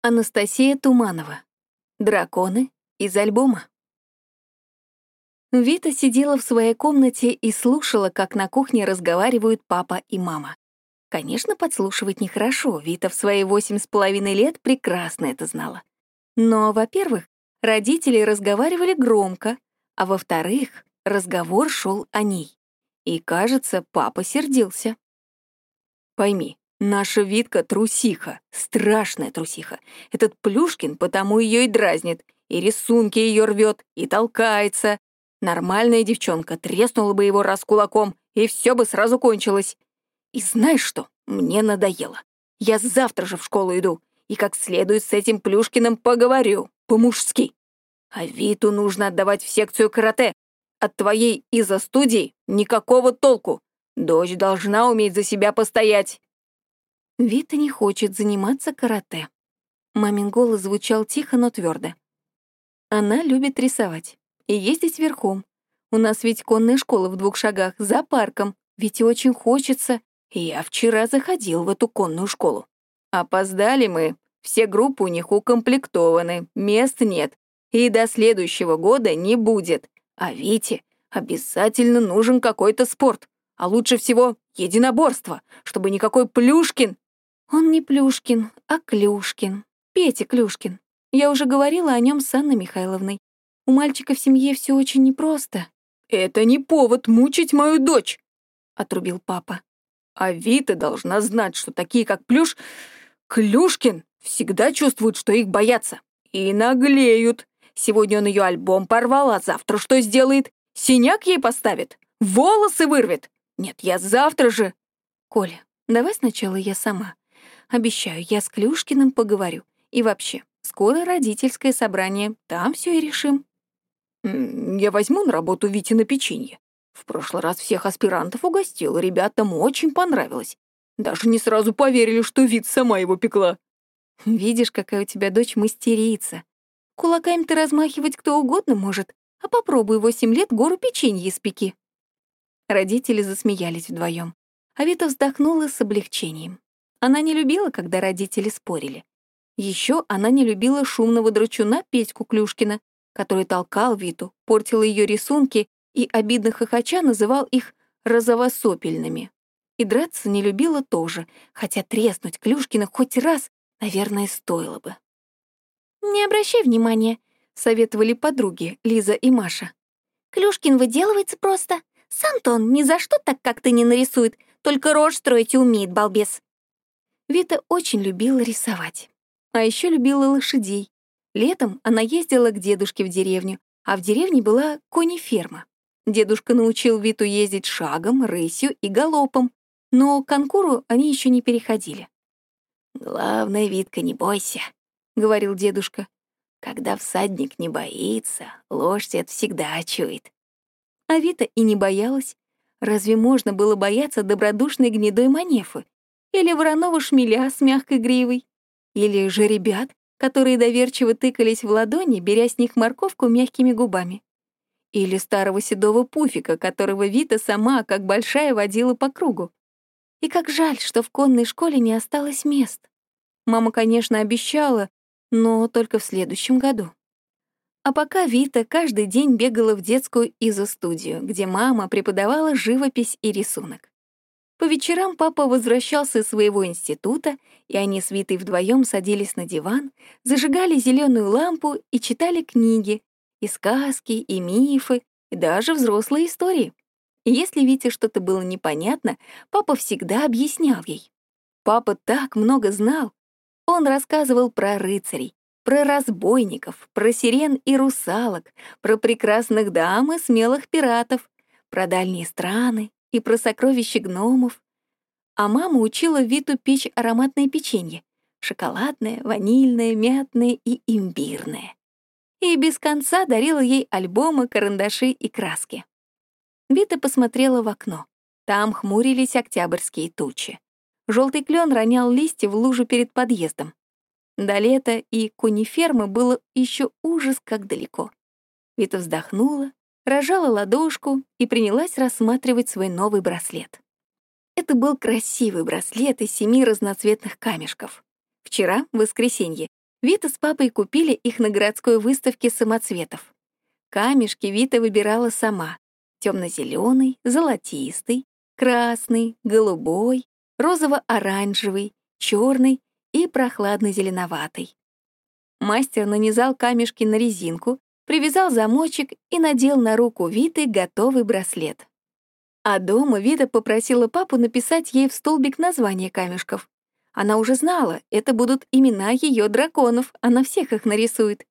Анастасия Туманова. Драконы из альбома. Вита сидела в своей комнате и слушала, как на кухне разговаривают папа и мама. Конечно, подслушивать нехорошо, Вита в свои 8,5 лет прекрасно это знала. Но, во-первых, родители разговаривали громко, а во-вторых, разговор шел о ней. И, кажется, папа сердился. Пойми, наша Витка трусиха, страшная трусиха. Этот Плюшкин потому ее и дразнит, и рисунки ее рвет, и толкается. Нормальная девчонка треснула бы его раз кулаком, и все бы сразу кончилось. И знаешь что? Мне надоело. Я завтра же в школу иду, и как следует с этим Плюшкиным поговорю, по-мужски. А Виту нужно отдавать в секцию карате. От твоей изо-студии никакого толку. Дочь должна уметь за себя постоять. Вита не хочет заниматься карате. Мамин голос звучал тихо, но твердо. Она любит рисовать и ездить верхом. У нас ведь конная школа в 2 шагах, за парком. Ведь очень хочется. И я вчера заходил в эту конную школу. Опоздали мы. Все группы у них укомплектованы, мест нет. И до следующего года не будет. А Вите обязательно нужен какой-то спорт. А лучше всего единоборство, чтобы никакой Плюшкин... Он не Плюшкин, а Клюшкин. Петя Клюшкин. Я уже говорила о нем с Анной Михайловной. У мальчика в семье все очень непросто. «Это не повод мучить мою дочь», — отрубил папа. «А Вита должна знать, что такие, как Клюшкин, всегда чувствуют, что их боятся. И наглеют. Сегодня он ее альбом порвал, а завтра что сделает? Синяк ей поставит? Волосы вырвет? Нет, я завтра же...» «Коля, давай сначала я сама. Обещаю, я с Клюшкиным поговорю. И вообще, скоро родительское собрание, там все и решим». «Я возьму на работу Вите на печенье. В прошлый раз всех аспирантов угостил, ребятам очень понравилось. Даже не сразу поверили, что Вит сама его пекла». «Видишь, какая у тебя дочь мастерица. Кулаками-то размахивать кто угодно может, а попробуй 8 лет гору печенья испеки». Родители засмеялись вдвоем, а Вита вздохнула с облегчением. Она не любила, когда родители спорили. Еще она не любила шумного драчуна Петьку Клюшкина, который толкал Виту, портил ее рисунки и, обидно хохоча, называл их розовосопельными. И драться не любила тоже, хотя треснуть Клюшкина хоть раз, наверное, стоило бы. «Не обращай внимания», — советовали подруги Лиза и Маша. «Клюшкин выделывается просто. Сам-то он ни за что так как-то не нарисует, только рожь строить и умеет, балбес». Вита очень любила рисовать. А еще любила лошадей. Летом она ездила к дедушке в деревню, а в деревне была конеферма. Дедушка научил Виту ездить шагом, рысью и галопом, но к конкуру они еще не переходили. «Главное, Витка, не бойся», — говорил дедушка. «Когда всадник не боится, лошадь это всегда чует». А Вита и не боялась. Разве можно было бояться добродушной гнедой манефы? Или вороного шмеля с мягкой гривой? Или жеребят, которые доверчиво тыкались в ладони, беря с них морковку мягкими губами? Или старого седого пуфика, которого Вита сама, как большая, водила по кругу? И как жаль, что в конной школе не осталось мест. Мама, конечно, обещала, но только в следующем году. А пока Вита каждый день бегала в детскую изо-студию, где мама преподавала живопись и рисунок. По вечерам папа возвращался из своего института, и они с Витой вдвоем садились на диван, зажигали зеленую лампу и читали книги, и сказки, и мифы, и даже взрослые истории. И если Вите что-то было непонятно, папа всегда объяснял ей. Папа так много знал. Он рассказывал про рыцарей, про разбойников, про сирен и русалок, про прекрасных дам и смелых пиратов, про дальние страны и про сокровища гномов. А мама учила Виту печь ароматное печенье — шоколадное, ванильное, мятное и имбирное. И без конца дарила ей альбомы, карандаши и краски. Вита посмотрела в окно. Там хмурились октябрьские тучи. Желтый клен ронял листья в лужу перед подъездом. До лета и конефермы было еще ужас как далеко. Вита вздохнула, разжала ладошку и принялась рассматривать свой новый браслет. Это был красивый браслет из 7 разноцветных камешков. Вчера, в воскресенье, Вита с папой купили их на городской выставке самоцветов. Камешки Вита выбирала сама. Темно-зеленый, золотистый, красный, голубой, розово-оранжевый, черный и прохладно-зеленоватый. Мастер нанизал камешки на резинку, привязал замочек и надел на руку Виты готовый браслет. А дома Вита попросила папу написать ей в столбик название камешков. Она уже знала, это будут имена ее драконов, она всех их нарисует.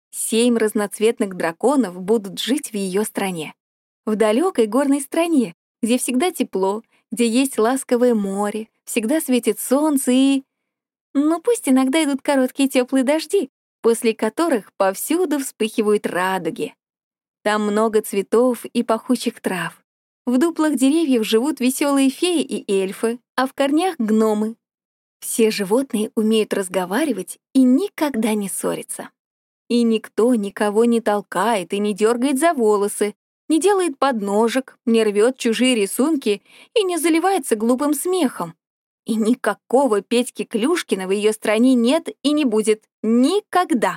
7 разноцветных драконов будут жить в ее стране. В далекой горной стране, где всегда тепло, где есть ласковое море, всегда светит солнце и... Ну, пусть иногда идут короткие теплые дожди, после которых повсюду вспыхивают радуги. Там много цветов и пахучих трав. В дуплах деревьев живут веселые феи и эльфы, а в корнях — гномы. Все животные умеют разговаривать и никогда не ссорятся. И никто никого не толкает и не дергает за волосы, не делает подножек, не рвет чужие рисунки и не заливается глупым смехом. И никакого Петьки Клюшкина в ее стране нет и не будет. Никогда.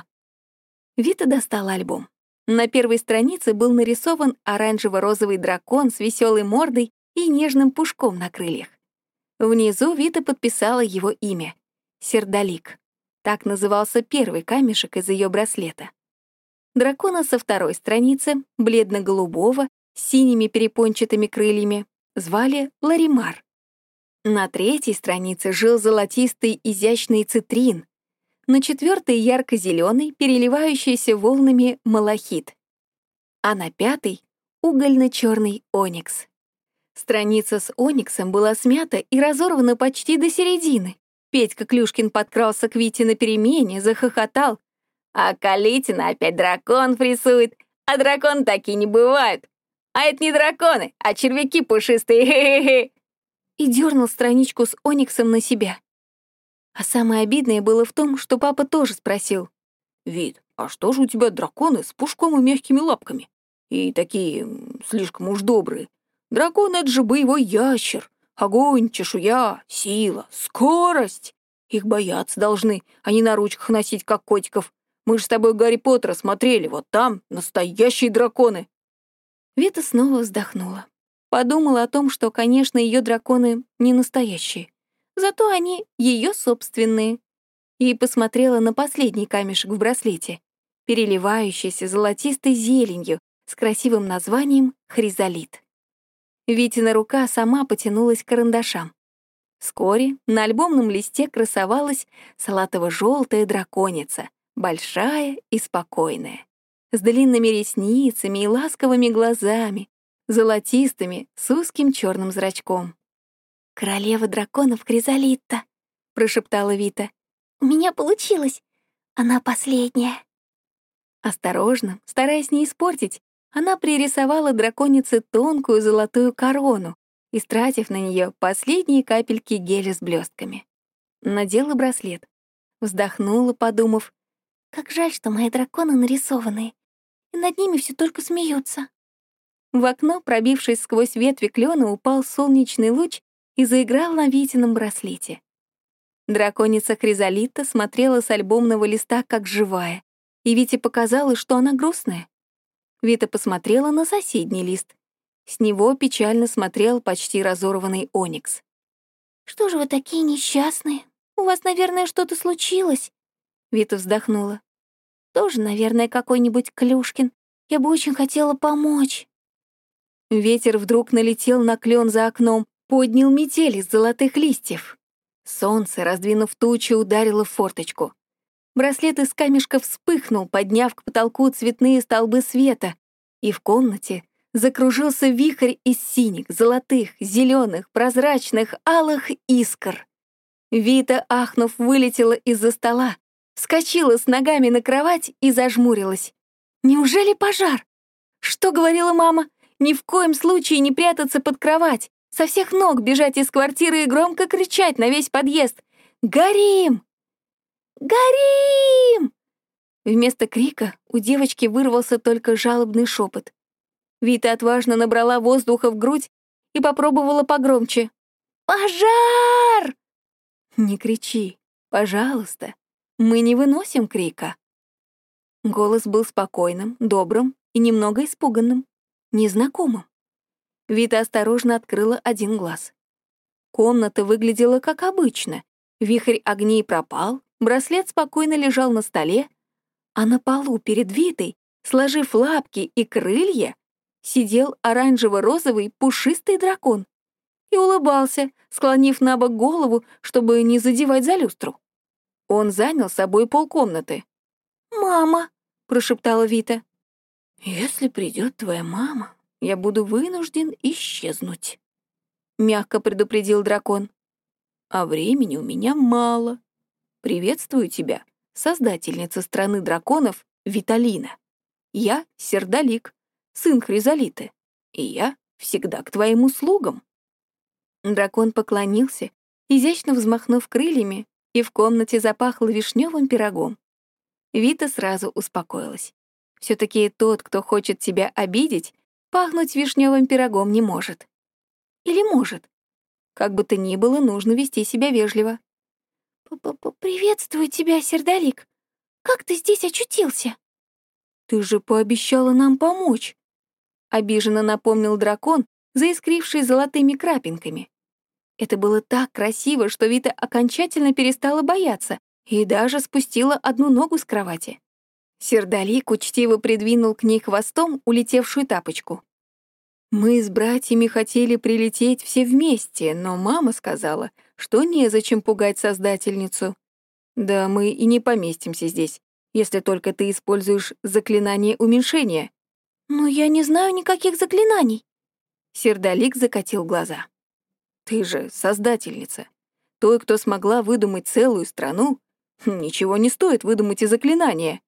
Вита достала альбом. На первой странице был нарисован оранжево-розовый дракон с веселой мордой и нежным пушком на крыльях. Внизу Вита подписала его имя — Сердолик. Так назывался первый камешек из ее браслета. Дракона со второй страницы, бледно-голубого, с синими перепончатыми крыльями, звали Ларимар. На третьей странице жил золотистый изящный цитрин, на четвертой — ярко-зеленый, переливающийся волнами малахит, а на пятой — угольно-черный оникс. Страница с ониксом была смята и разорвана почти до середины. Петька Клюшкин подкрался к Вите на перемене, захохотал. «А Калитина опять дракон рисует, а дракон такие не бывают. А это не драконы, а червяки пушистые, хе-хе-хе!» И дернул страничку с ониксом на себя. А самое обидное было в том, что папа тоже спросил. «Вит, а что же у тебя драконы с пушком и мягкими лапками? И такие слишком уж добрые. Дракон — это же боевой ящер. Огонь, чешуя, сила, скорость. Их бояться должны, а не на ручках носить, как котиков. Мы же с тобой Гарри Поттера смотрели, вот там настоящие драконы». Вита снова вздохнула. Подумала о том, что, конечно, ее драконы не настоящие. Зато они ее собственные. И посмотрела на последний камешек в браслете, переливающийся золотистой зеленью с красивым названием «Хризолит». Витина рука сама потянулась к карандашам. Вскоре на альбомном листе красовалась салатово-желтая драконица, большая и спокойная, с длинными ресницами и ласковыми глазами, золотистыми, с узким черным зрачком. «Королева драконов Хризолитта», — прошептала Вита. «У меня получилось. Она последняя». Осторожно, стараясь не испортить, она пририсовала драконице тонкую золотую корону, истратив на нее последние капельки геля с блестками. Надела браслет. Вздохнула, подумав, «Как жаль, что мои драконы нарисованные, и над ними все только смеются». В окно, пробившись сквозь ветви клена, упал солнечный луч и заиграл на Витином браслете. Драконица Хризолитта смотрела с альбомного листа как живая, и Вите показалось, что она грустная. Вита посмотрела на соседний лист. С него печально смотрел почти разорванный оникс. «Что же вы такие несчастные? У вас, наверное, что-то случилось?» Вита вздохнула. «Тоже, наверное, какой-нибудь Клюшкин. Я бы очень хотела помочь». Ветер вдруг налетел на клен за окном, поднял метель из золотых листьев. Солнце, раздвинув тучи, ударило в форточку. Браслет из камешка вспыхнул, подняв к потолку цветные столбы света, и в комнате закружился вихрь из синих, золотых, зеленых, прозрачных, алых искр. Вита, ахнув, вылетела из-за стола, вскочила с ногами на кровать и зажмурилась. «Неужели пожар? Что говорила мама? Ни в коем случае не прятаться под кровать, со всех ног бежать из квартиры и громко кричать на весь подъезд: «Горим! Горим!» Вместо крика у девочки вырвался только жалобный шепот. Вита отважно набрала воздуха в грудь и попробовала погромче. «Пожар!» «Не кричи, пожалуйста», Мы не выносим крика». Голос был спокойным, добрым и немного испуганным, незнакомым. Вита осторожно открыла один глаз. Комната выглядела как обычно. Вихрь огней пропал, браслет спокойно лежал на столе, а на полу перед Витой, сложив лапки и крылья, сидел оранжево-розовый пушистый дракон и улыбался, склонив на бок голову, чтобы не задевать за люстру. Он занял собой полкомнаты. «Мама», — прошептала Вита, — «если придет твоя мама, я буду вынужден исчезнуть», — мягко предупредил дракон. «А времени у меня мало. Приветствую тебя, создательница страны драконов Виталина. Я Сердолик, сын Хризолиты, и я всегда к твоим услугам». Дракон поклонился, изящно взмахнув крыльями, и в комнате запахло вишневым пирогом. Вита сразу успокоилась. Все-таки тот, кто хочет тебя обидеть, пахнуть вишневым пирогом не может. Или может. Как бы то ни было, нужно вести себя вежливо. «Приветствую тебя, Сердолик. Как ты здесь очутился?» «Ты же пообещала нам помочь», — обиженно напомнил дракон, заискривший золотыми крапинками. Это было так красиво, что Вита окончательно перестала бояться и даже спустила одну ногу с кровати. Сердолик учтиво придвинул к ней хвостом улетевшую тапочку. «Мы с братьями хотели прилететь все вместе, но мама сказала, что незачем пугать создательницу. Да мы и не поместимся здесь, если только ты используешь заклинание уменьшения». «Но я не знаю никаких заклинаний». Сердолик закатил глаза. «Ты же создательница. Той, кто смогла выдумать целую страну, ничего не стоит выдумать и заклинание.